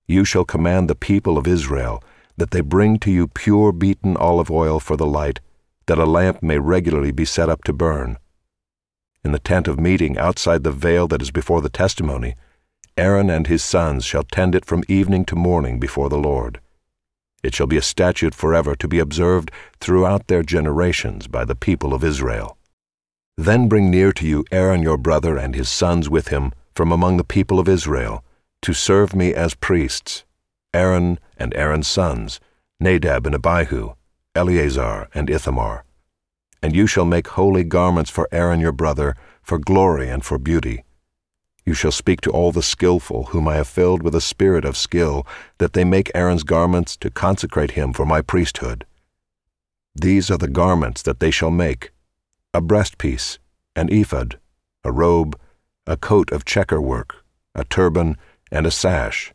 You shall command the people of Israel that they bring to you pure beaten olive oil for the light, that a lamp may regularly be set up to burn. In the tent of meeting outside the veil that is before the testimony, Aaron and his sons shall tend it from evening to morning before the Lord. It shall be a statute forever to be observed throughout their generations by the people of Israel. Then bring near to you Aaron your brother and his sons with him from among the people of Israel, to serve me as priests, Aaron and Aaron's sons, Nadab and Abihu, Eleazar and Ithamar. And you shall make holy garments for Aaron your brother, for glory and for beauty. You shall speak to all the skillful, whom I have filled with a spirit of skill, that they make Aaron's garments to consecrate him for my priesthood. These are the garments that they shall make: a breastpiece, an ephod, a robe, a coat of checker work, a turban, and a sash.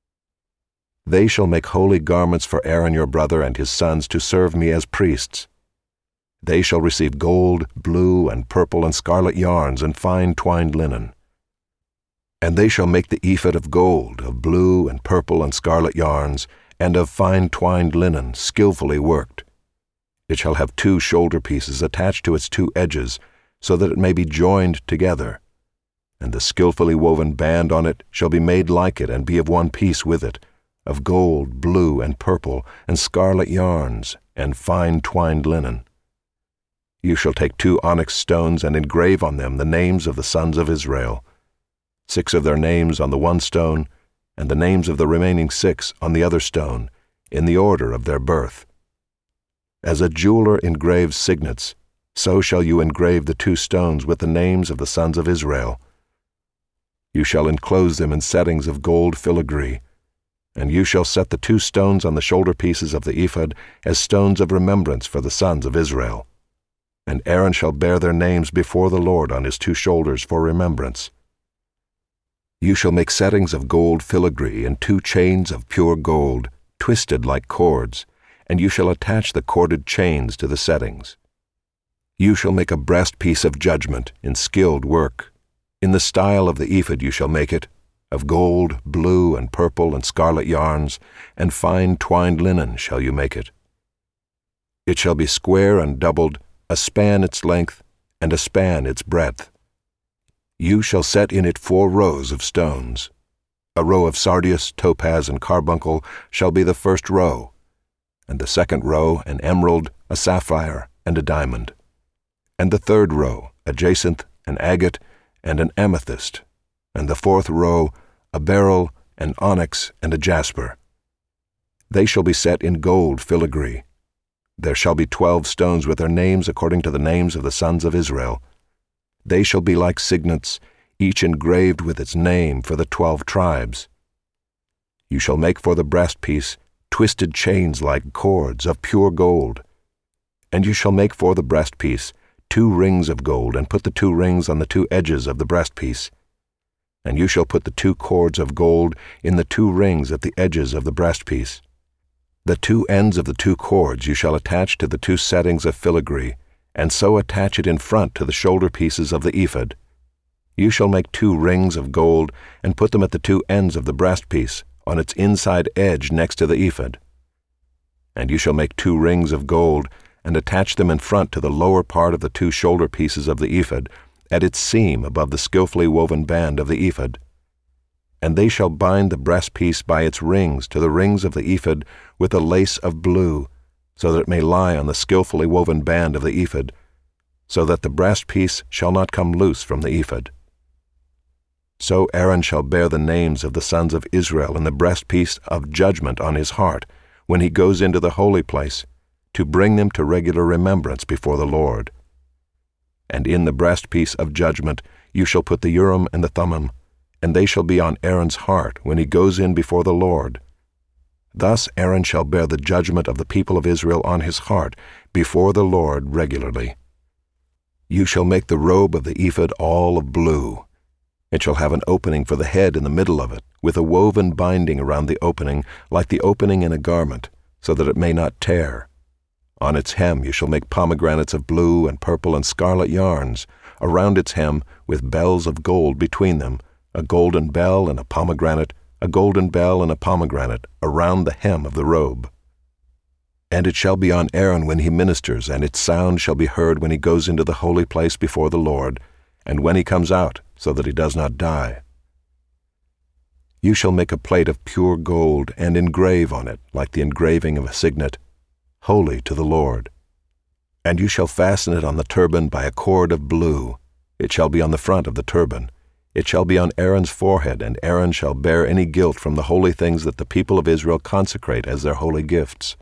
They shall make holy garments for Aaron your brother and his sons to serve me as priests. They shall receive gold, blue, and purple, and scarlet yarns, and fine twined linen. And they shall make the ephod of gold, of blue, and purple, and scarlet yarns, and of fine twined linen, skillfully worked. It shall have 2 shoulder pieces attached to its 2 edges, so that it may be joined together. And the skillfully woven band on it shall be made like it, and be of one piece with it, of gold, blue, and purple, and scarlet yarns, and fine twined linen. You shall take 2 onyx stones and engrave on them the names of the sons of Israel, 6 of their names on the one stone, and the names of the remaining 6 on the other stone, in the order of their birth. As a jeweler engraves signets, so shall you engrave the 2 stones with the names of the sons of Israel. You shall enclose them in settings of gold filigree, and you shall set the 2 stones on the shoulder pieces of the ephod as stones of remembrance for the sons of Israel. And Aaron shall bear their names before the Lord on his 2 shoulders for remembrance. You shall make settings of gold filigree and 2 chains of pure gold, twisted like cords, and you shall attach the corded chains to the settings. You shall make a breastpiece of judgment in skilled work. In the style of the ephod you shall make it, of gold, blue, and purple, and scarlet yarns, and fine twined linen shall you make it. It shall be square and doubled, a span its length, and a span its breadth. You shall set in it 4 rows of stones. A row of sardius, topaz, and carbuncle shall be the first row, and the second row an emerald, a sapphire, and a diamond, and the third row a jacinth, an agate, and an amethyst, and the 4th row a beryl, an onyx, and a jasper. They shall be set in gold filigree. There shall be 12 stones with their names according to the names of the sons of Israel. They shall be like signets, each engraved with its name for the 12 tribes. You shall make for the breastpiece twisted chains like cords of pure gold. And you shall make for the breastpiece 2 rings of gold, and put the 2 rings on the 2 edges of the breastpiece. And you shall put the 2 cords of gold in the 2 rings at the edges of the breastpiece. The 2 ends of the 2 cords you shall attach to the 2 settings of filigree, and so attach it in front to the shoulder pieces of the ephod. You shall make 2 rings of gold, and put them at the 2 ends of the breastpiece, on its inside edge next to the ephod. And you shall make 2 rings of gold, and attach them in front to the lower part of the 2 shoulder pieces of the ephod, at its seam above the skillfully woven band of the ephod. And they shall bind the breastpiece by its rings to the rings of the ephod with a lace of blue, so that it may lie on the skillfully woven band of the ephod, so that the breastpiece shall not come loose from the ephod. So Aaron shall bear the names of the sons of Israel in the breastpiece of judgment on his heart, when he goes into the holy place, to bring them to regular remembrance before the Lord. And in the breastpiece of judgment you shall put the Urim and the Thummim, and they shall be on Aaron's heart when he goes in before the Lord. Thus Aaron shall bear the judgment of the people of Israel on his heart before the Lord regularly. You shall make the robe of the ephod all of blue. It shall have an opening for the head in the middle of it, with a woven binding around the opening, like the opening in a garment, so that it may not tear. On its hem you shall make pomegranates of blue and purple and scarlet yarns, around its hem with bells of gold between them, a golden bell and a pomegranate, a golden bell and a pomegranate around the hem of the robe. And it shall be on Aaron when he ministers, and its sound shall be heard when he goes into the holy place before the Lord, and when he comes out, so that he does not die. You shall make a plate of pure gold, and engrave on it, like the engraving of a signet, Holy to the Lord. And you shall fasten it on the turban by a cord of blue. It shall be on the front of the turban. It shall be on Aaron's forehead, and Aaron shall bear any guilt from the holy things that the people of Israel consecrate as their holy gifts.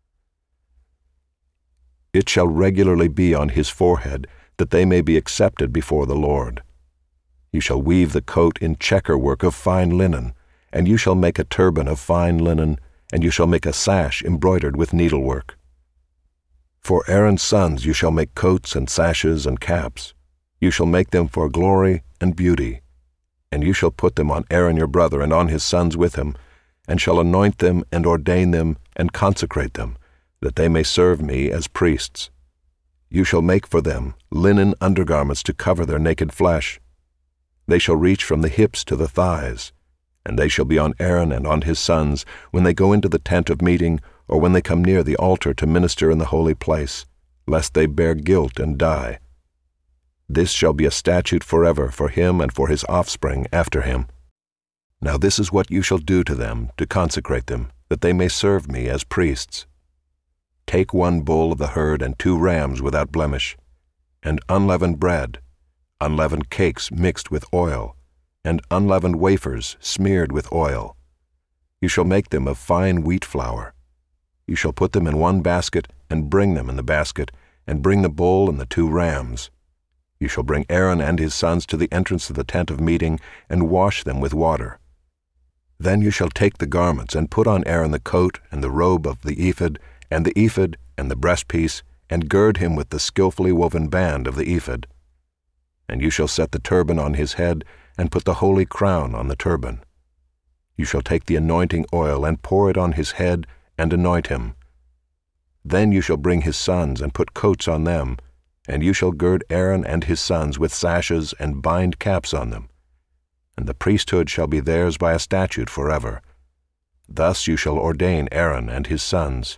It shall regularly be on his forehead, that they may be accepted before the Lord. You shall weave the coat in checker work of fine linen, and you shall make a turban of fine linen, and you shall make a sash embroidered with needlework. For Aaron's sons you shall make coats and sashes and caps. You shall make them for glory and beauty. And you shall put them on Aaron your brother and on his sons with him, and shall anoint them and ordain them and consecrate them, that they may serve me as priests. You shall make for them linen undergarments to cover their naked flesh. They shall reach from the hips to the thighs, and they shall be on Aaron and on his sons when they go into the tent of meeting, or when they come near the altar to minister in the holy place, lest they bear guilt and die. This shall be a statute forever for him and for his offspring after him. Now this is what you shall do to them to consecrate them, that they may serve me as priests. Take 1 bull of the herd and 2 rams without blemish, and unleavened bread, unleavened cakes mixed with oil, and unleavened wafers smeared with oil. You shall make them of fine wheat flour. You shall put them in 1 basket, and bring them in the basket, and bring the bull and the 2 rams. You shall bring Aaron and his sons to the entrance of the tent of meeting, and wash them with water. Then you shall take the garments, and put on Aaron the coat and the robe of the ephod, and the ephod and the breastpiece, and gird him with the skillfully woven band of the ephod. And you shall set the turban on his head, and put the holy crown on the turban. You shall take the anointing oil, and pour it on his head, and anoint him. Then you shall bring his sons, and put coats on them, and you shall gird Aaron and his sons with sashes, and bind caps on them. And the priesthood shall be theirs by a statute forever. Thus you shall ordain Aaron and his sons.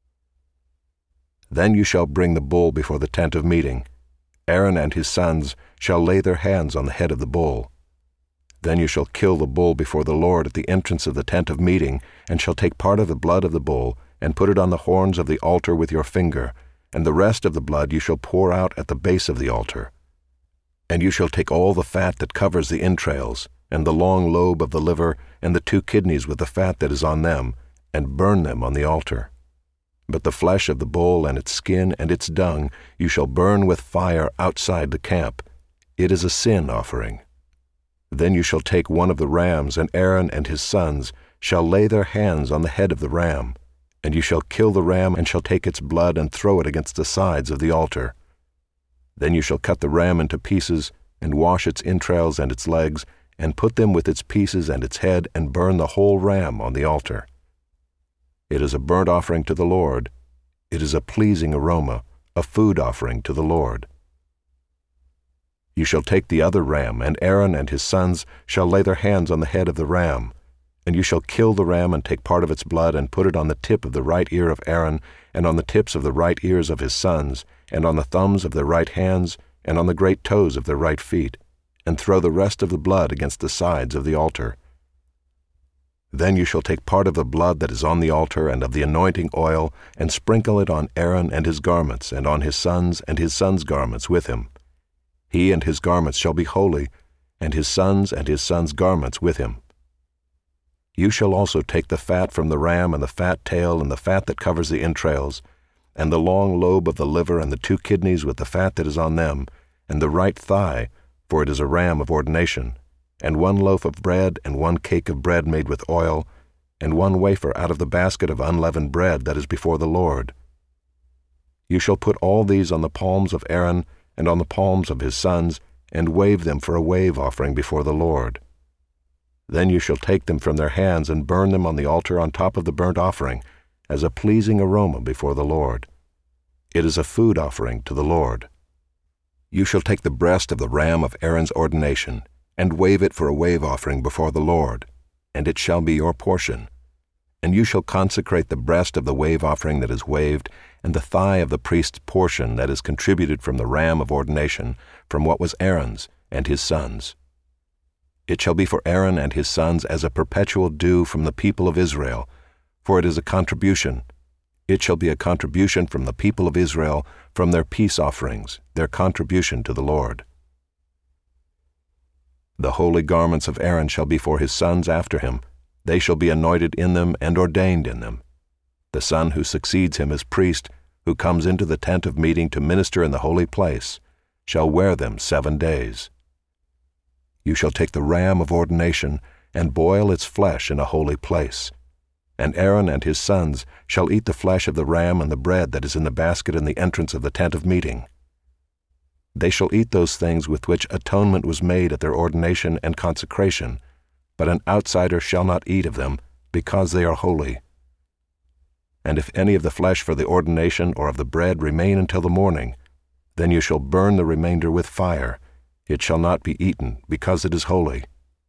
Then you shall bring the bull before the tent of meeting. Aaron and his sons shall lay their hands on the head of the bull. Then you shall kill the bull before the Lord at the entrance of the tent of meeting, and shall take part of the blood of the bull, and put it on the horns of the altar with your finger, and the rest of the blood you shall pour out at the base of the altar. And you shall take all the fat that covers the entrails, and the long lobe of the liver, and the 2 kidneys with the fat that is on them, and burn them on the altar. But the flesh of the bull and its skin and its dung you shall burn with fire outside the camp. It is a sin offering. Then you shall take 1 of the rams, and Aaron and his sons shall lay their hands on the head of the ram, and you shall kill the ram, and shall take its blood and throw it against the sides of the altar. Then you shall cut the ram into pieces, and wash its entrails and its legs, and put them with its pieces and its head, and burn the whole ram on the altar. It is a burnt offering to the Lord. It is a pleasing aroma, a food offering to the Lord. You shall take the other ram, and Aaron and his sons shall lay their hands on the head of the ram. And you shall kill the ram, and take part of its blood, and put it on the tip of the right ear of Aaron, and on the tips of the right ears of his sons, and on the thumbs of their right hands, and on the great toes of their right feet, and throw the rest of the blood against the sides of the altar. Then you shall take part of the blood that is on the altar and of the anointing oil, and sprinkle it on Aaron and his garments, and on his sons garments with him. He and his garments shall be holy, and his sons garments with him. You shall also take the fat from the ram, and the fat tail, and the fat that covers the entrails, and the long lobe of the liver, and the 2 kidneys with the fat that is on them, and the right thigh, for it is a ram of ordination, and 1 loaf of bread, and 1 cake of bread made with oil, and 1 wafer out of the basket of unleavened bread that is before the Lord. You shall put all these on the palms of Aaron, and on the palms of his sons, and wave them for a wave offering before the Lord. Then you shall take them from their hands, and burn them on the altar on top of the burnt offering, as a pleasing aroma before the Lord. It is a food offering to the Lord. You shall take the breast of the ram of Aaron's ordination, and wave it for a wave offering before the Lord. and it shall be your portion. And you shall consecrate the breast of the wave offering that is waved, and the thigh of the priest's portion that is contributed from the ram of ordination, from what was Aaron's and his sons. It shall be for Aaron and his sons as a perpetual due from the people of Israel, for it is a contribution. It shall be a contribution from the people of Israel, from their peace offerings, their contribution to the Lord. The holy garments of Aaron shall be for his sons after him. They shall be anointed in them and ordained in them. The son who succeeds him as priest, who comes into the tent of meeting to minister in the holy place, shall wear them 7 days. You shall take the ram of ordination and boil its flesh in a holy place. And Aaron and his sons shall eat the flesh of the ram and the bread that is in the basket in the entrance of the tent of meeting. They shall eat those things with which atonement was made at their ordination and consecration, but an outsider shall not eat of them, because they are holy. And if any of the flesh for the ordination or of the bread remain until the morning, then you shall burn the remainder with fire. It shall not be eaten, because it is holy.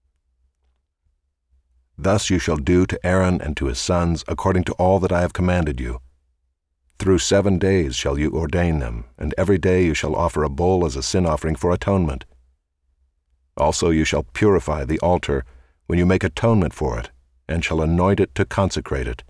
Thus you shall do to Aaron and to his sons according to all that I have commanded you. Through 7 days shall you ordain them, and every day you shall offer a bull as a sin offering for atonement. Also you shall purify the altar when you make atonement for it, and shall anoint it to consecrate it.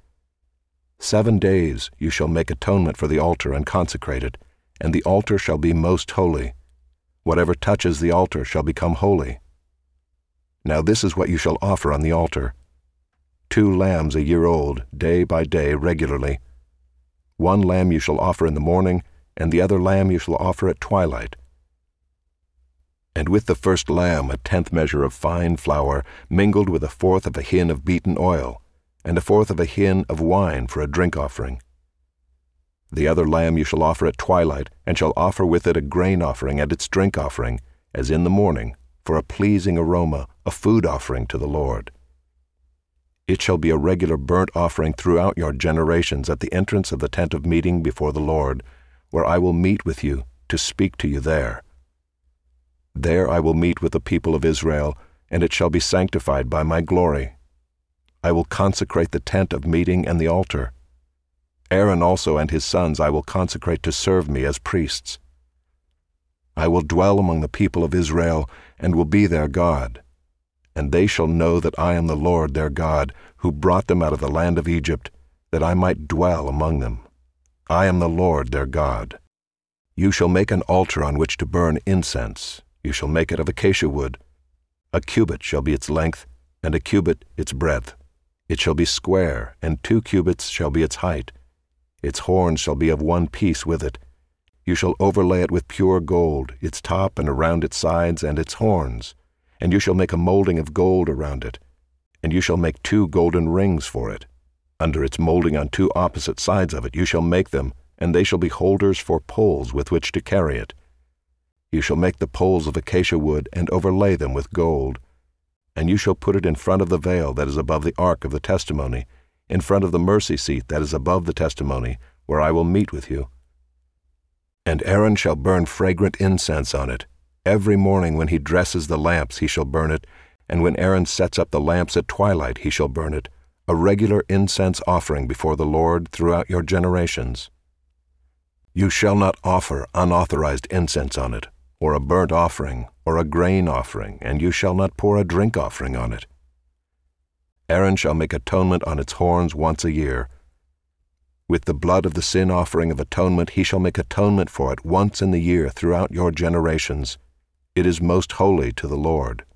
7 days you shall make atonement for the altar and consecrate it, and the altar shall be most holy. Whatever touches the altar shall become holy. Now this is what you shall offer on the altar: 2 lambs a year old, day by day regularly. 1 lamb you shall offer in the morning, and the other lamb you shall offer at twilight. And with the first lamb 1/10 measure of fine flour, mingled with 1/4 of a hin of beaten oil, and 1/4 of a hin of wine for a drink offering. The other lamb you shall offer at twilight, and shall offer with it a grain offering and its drink offering, as in the morning, for a pleasing aroma, a food offering to the Lord. It shall be a regular burnt offering throughout your generations at the entrance of the tent of meeting before the Lord, where I will meet with you to speak to you there. There I will meet with the people of Israel, and it shall be sanctified by my glory. I will consecrate the tent of meeting and the altar. Aaron also and his sons I will consecrate to serve me as priests. I will dwell among the people of Israel, and will be their God. And they shall know that I am the Lord their God, who brought them out of the land of Egypt, that I might dwell among them. I am the Lord their God. You shall make an altar on which to burn incense. You shall make it of acacia wood. 1 cubit shall be its length, and 1 cubit its breadth. It shall be square, and 2 cubits shall be its height. Its horns shall be of 1 piece with it. You shall overlay it with pure gold, its top and around its sides and its horns. And you shall make a molding of gold around it. And you shall make 2 golden rings for it. Under its molding on 2 opposite sides of it you shall make them, and they shall be holders for poles with which to carry it. You shall make the poles of acacia wood and overlay them with gold. And you shall put it in front of the veil that is above the ark of the testimony, in front of the mercy seat that is above the testimony, where I will meet with you. And Aaron shall burn fragrant incense on it. Every morning when he dresses the lamps he shall burn it, and when Aaron sets up the lamps at twilight he shall burn it, a regular incense offering before the Lord throughout your generations. You shall not offer unauthorized incense on it, or a burnt offering, or a grain offering, and you shall not pour a drink offering on it. Aaron shall make atonement on its horns once a year. With the blood of the sin offering of atonement he shall make atonement for it once in the year throughout your generations. It is most holy to the Lord.